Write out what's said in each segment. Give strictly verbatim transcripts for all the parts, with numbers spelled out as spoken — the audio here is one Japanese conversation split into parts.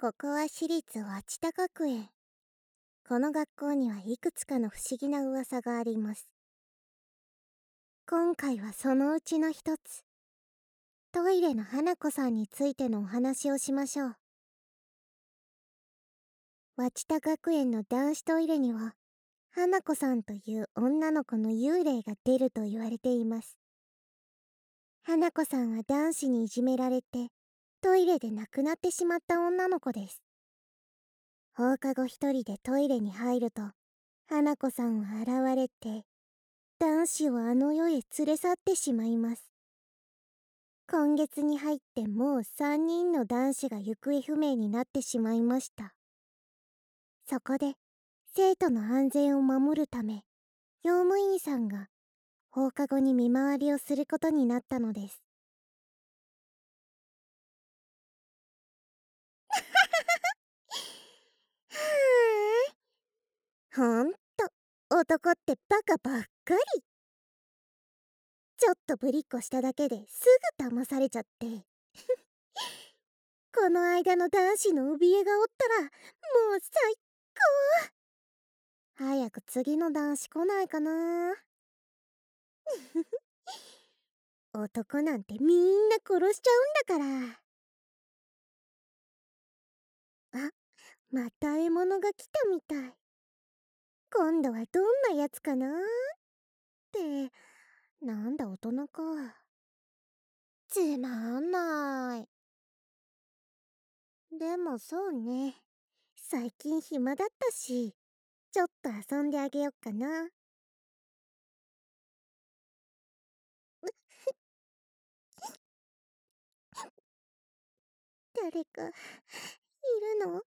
ここは私立町田学園。この学校にはいくつかの不思議な噂があります。今回はそのうちの一つ、トイレの花子さんについてのお話をしましょう。町田学園の男子トイレには、花子さんという女の子の幽霊が出ると言われています。花子さんは男子にいじめられて、トイレで亡くなってしまった女の子です。放課後一人でトイレに入ると、花子さんは現れて、男子をあの世へ連れ去ってしまいます。今月に入ってもうさんにんの男子が行方不明になってしまいました。そこで、生徒の安全を守るため、用務員さんが放課後に見回りをすることになったのです。はぁほんと、男ってバカばっかり。ちょっとぶりっこしただけですぐ騙されちゃって。この間の男子の怯えがおったら、もう最高。早く次の男子来ないかな。男なんてみんな殺しちゃうんだから。あ、また獲物が来たみたい。今度はどんなやつかなって、なんだ大人か。つまんない。でもそうね。最近暇だったし、ちょっと遊んであげよっかな。誰か、いるの？お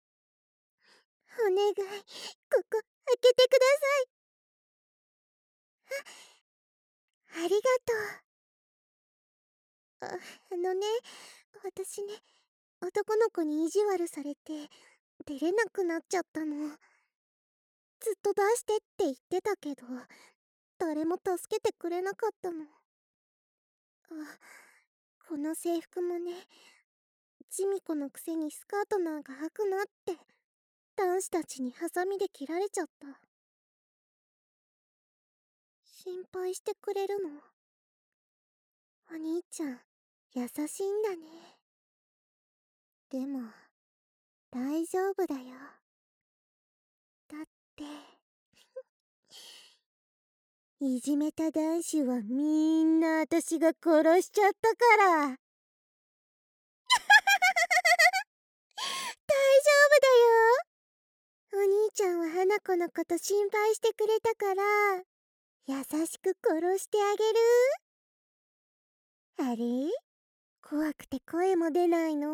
願い、ここ、開けてください。あ、ありがとう。あ、あのね、私ね、男の子に意地悪されて、出れなくなっちゃったの。ずっと出してって言ってたけど、誰も助けてくれなかったの。あ、この制服もね、ジミコのくせにスカートなんか履くなって、男子たちにハサミで切られちゃった。心配してくれるの？お兄ちゃん、優しいんだね。でも、大丈夫だよ。だって、いじめた男子はみんな私が殺しちゃったから。大丈夫だよ。お兄ちゃんは花子のこと心配してくれたから、優しく殺してあげる。あれ？怖くて声も出ないの？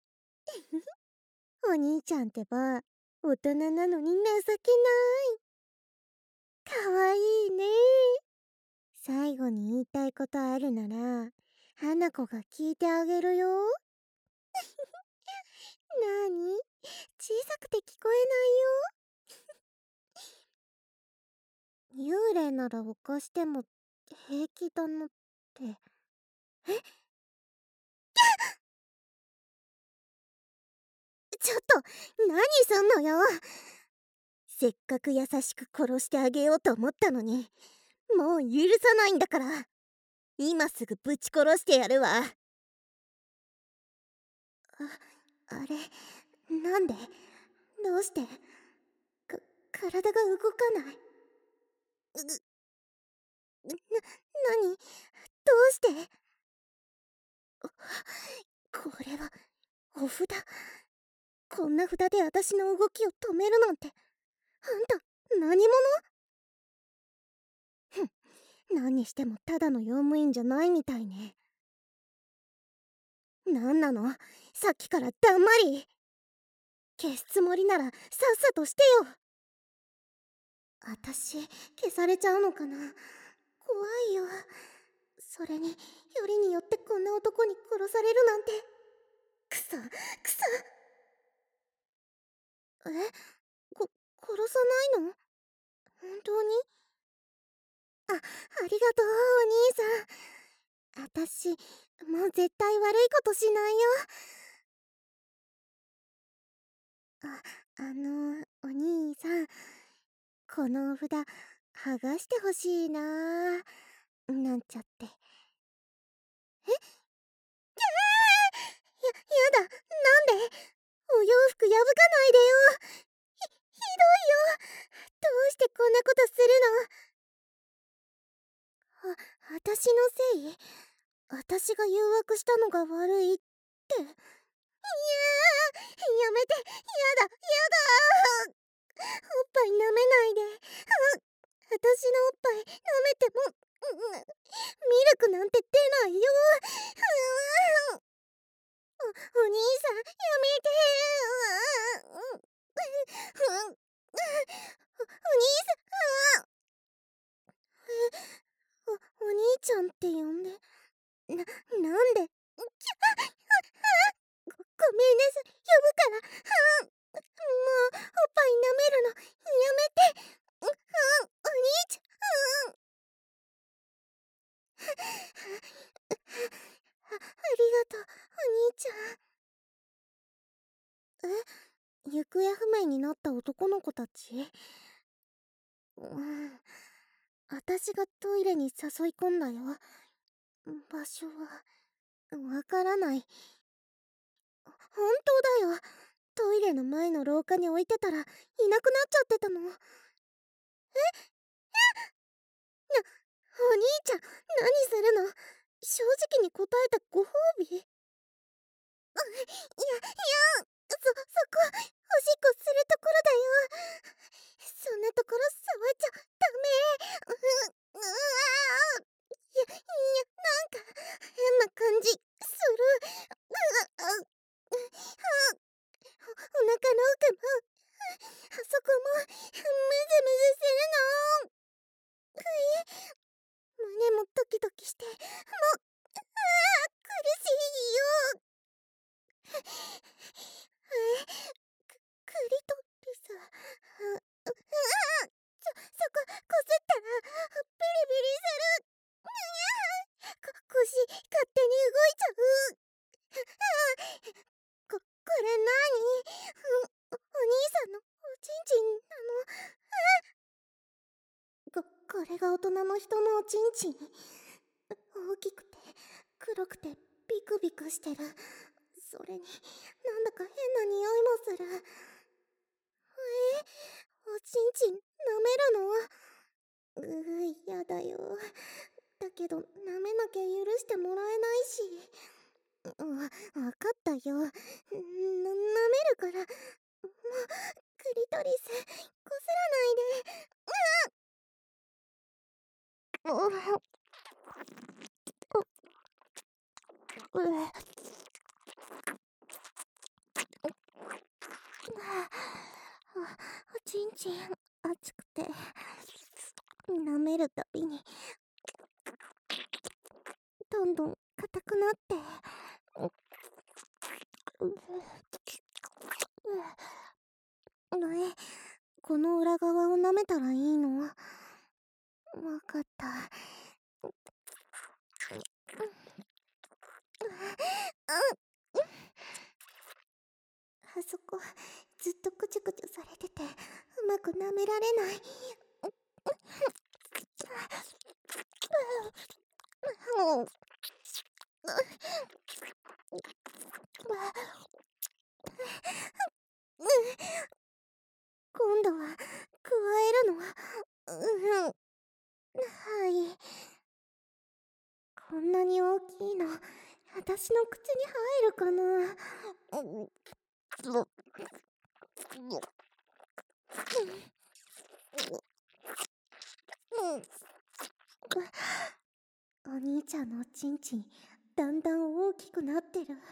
お兄ちゃんってば、大人なのに情けない。かわいいね。最後に言いたいことあるなら、花子が聞いてあげるよ。なに？小さくて聞こえないよ。幽霊なら犯しても平気だなって。え？ちょっと、何すんのよ。せっかく優しく殺してあげようと思ったのに、もう許さないんだから。今すぐぶち殺してやるわ。あ、あれ、なんで？どうして？か、体が動かない。う、な、なに？どうして？これは、お札。こんな札で私の動きを止めるなんて。あんた、何者？ふん、何にしてもただの用務員じゃないみたいね。なんなの？さっきからだんまり。消すつもりならさっさとしてよ。私、消されちゃうのかな。怖いよ。それに、よりによってこんな男に殺されるなんて。くそ、くそ。え？こ、殺さないの？本当に？あ、ありがとう、お兄さん。私、もう絶対悪いことしないよ。 あ、あの、お兄さん、このお札、剥がしてほしいなー、なんちゃって。え、キャー、や、やだ、なんでお洋服破かないでよ。ひ、ひどいよ。どうしてこんなことするの。あ、私のせい？私が誘惑したのが悪いって。いやー、やめて、やだ、やだー。おっぱい舐めないで。あ、私のおっぱい舐めても、うん、ミルクなんて出ないよ。うわー、お、お兄さん、やめてー。う、う、う、お、お兄さん。え、お、お兄ちゃんって呼んで、な、なんで、きゃ、ご、ごめんなさい、呼ぶから。うん、もう、おっぱい舐めるの、やめて。うん、うん、お兄ちゃん、うん。あ、ありがとう、お兄ちゃん。え、行方不明になった男の子たち？うん、私がトイレに誘い込んだよ。場所は、わからない。本当だよ。トイレの前の廊下に置いてたら、いなくなっちゃってたの。え？な、お兄ちゃん、何するの？正直に答えたご褒美？あ、いや、いや、そ、そこ、おしっこするところだよ。そんなところ触っちゃダメ。う、うわー。いや、いや、なんか、変な感じ、する。う、あ、う、う、お、お腹の奥も、あそこも、ムズムズするの。ふい、胸もドキドキして、もう、あー、苦しいよ。え、ク、クリトリス。う、う、うわー、そ、そこ、こすったら、ビリビリする。うわー、こ、腰、勝手に動いちゃう。あー、こ、これなに？う、お、お兄さんのおちんちんなの？あ、こ、これが大人の人のおちんちん。大きくて、黒くて、ビクビクしてる。それに、なんだか変な匂いもする。え、おちんちん舐めるの？うー、やだよ。だけど、舐めなきゃ許してもらえないし。わ、わかったよ。な、舐めるから。もう、クリトリス、こすらないで。うわ、う、う、う、おちんちん、熱くて、舐めるたびに、どんどん硬くなって、う、う、う、え、この裏側を舐めたらいいの？わかった。あそこ、ずっとくちゅくちゅされてて、うまく舐められない。もう、今度は、加えるの？うん、はい。こんなに大きいの、私の口に入るかな？うん、お兄ちゃんのおちんちん、だんだん大きくなってる。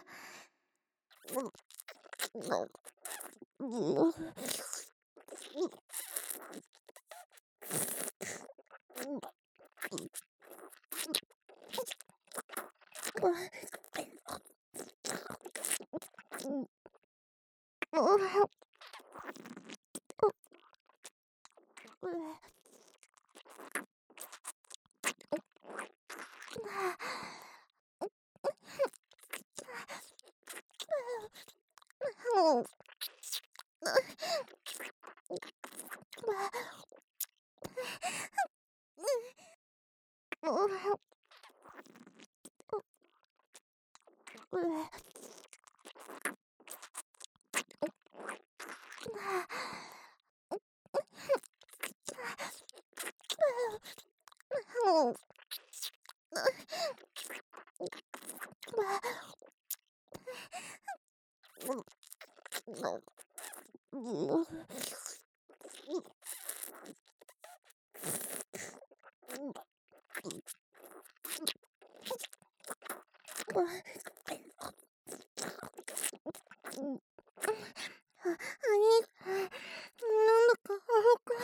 なんだか重く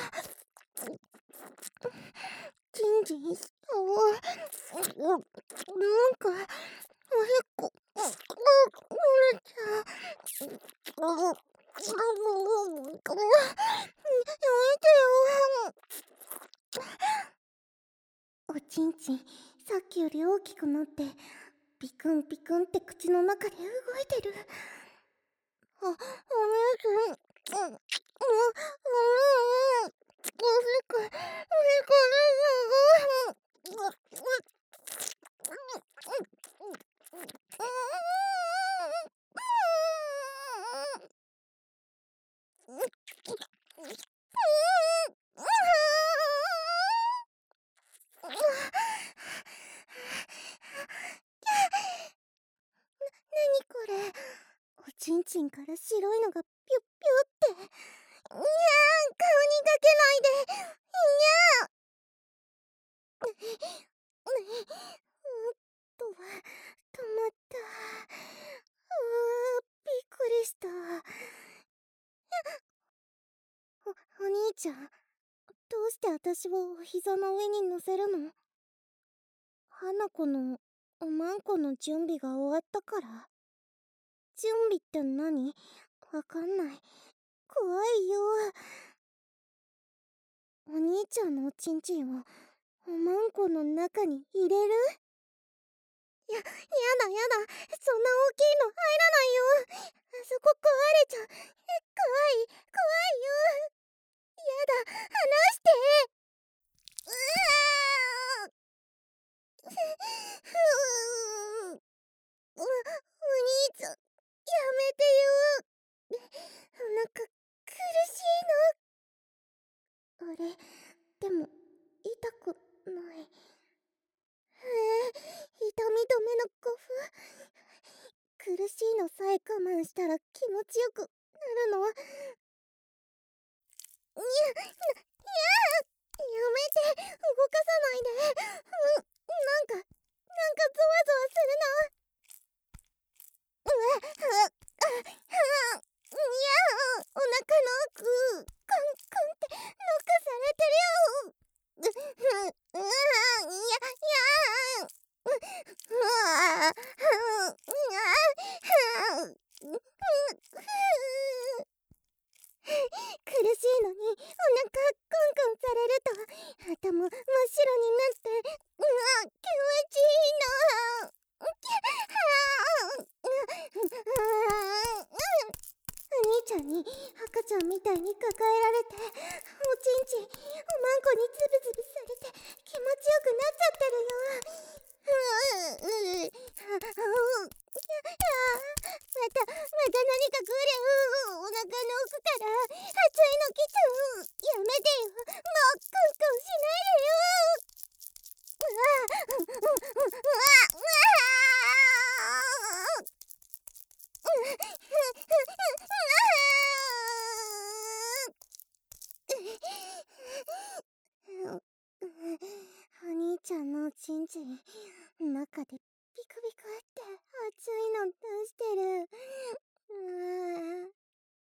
ジンジンしたわ。なんかおへこ折れちゃう。やめてよ。おちんちん、さっきより大きくなってピクンピクンって口の中で動いてる。あ、お姉ちゃん、うん、うん、うん、おしっこ、おしっこですよ。なにこれ、おちんちんから白いのがピュッピュって。にゃー、顔にかけないで。にゃー。うっと、止まった。あー、びっくりした。お、お兄ちゃん、どうして私をお膝の上に乗せるの？花子のおまんこの準備が終わったから？準備って何？わかんない。怖いよ。お兄ちゃんのおちんちんをおまんこの中に入れる？や、やだやだ。そんな大きいの入らないよ。あそこ壊れちゃう。え、怖い、怖いよ。やだ、離して。うわー。ふう。お、お兄ちゃん、やめてよ。お腹苦しいの。あれ、でも痛くない。へえ、痛み止めのコフ。苦しいのさえ我慢したら気持ちよくなるの。にゃ、な、にゃー。やめて、動かさないで。うん、なんか、なんかゾワゾワするの。うわ、あ、あ、あ、にゃー。お腹の奥、コンコンってノックされてるよ。う、う、うわ、いや、やー。う、うわ、う、うわ、う、う、ふう。苦しいのにお腹コンコンされると頭真っ白になって、うわ、気持ちいいの。お兄ちゃんに赤ちゃんみたいに抱えられて、おちんちんおまんこにズブズブされて気持ちよくなっちゃってるよ。うううああまたまた何かくれ。お腹の奥から熱いの来ちゃう。やめてよ、もうコンコンしないでよ。うわうううわうわお兄ちゃんのおちんちん中でピクピクって熱いの出してる。うわ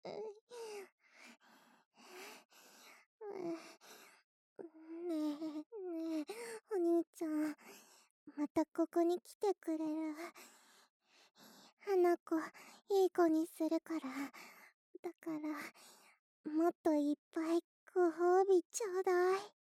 ねえねえ、お兄ちゃん、またここに来てくれる？花子、いい子にするから。だからもっといっぱいご褒美ちょうだい。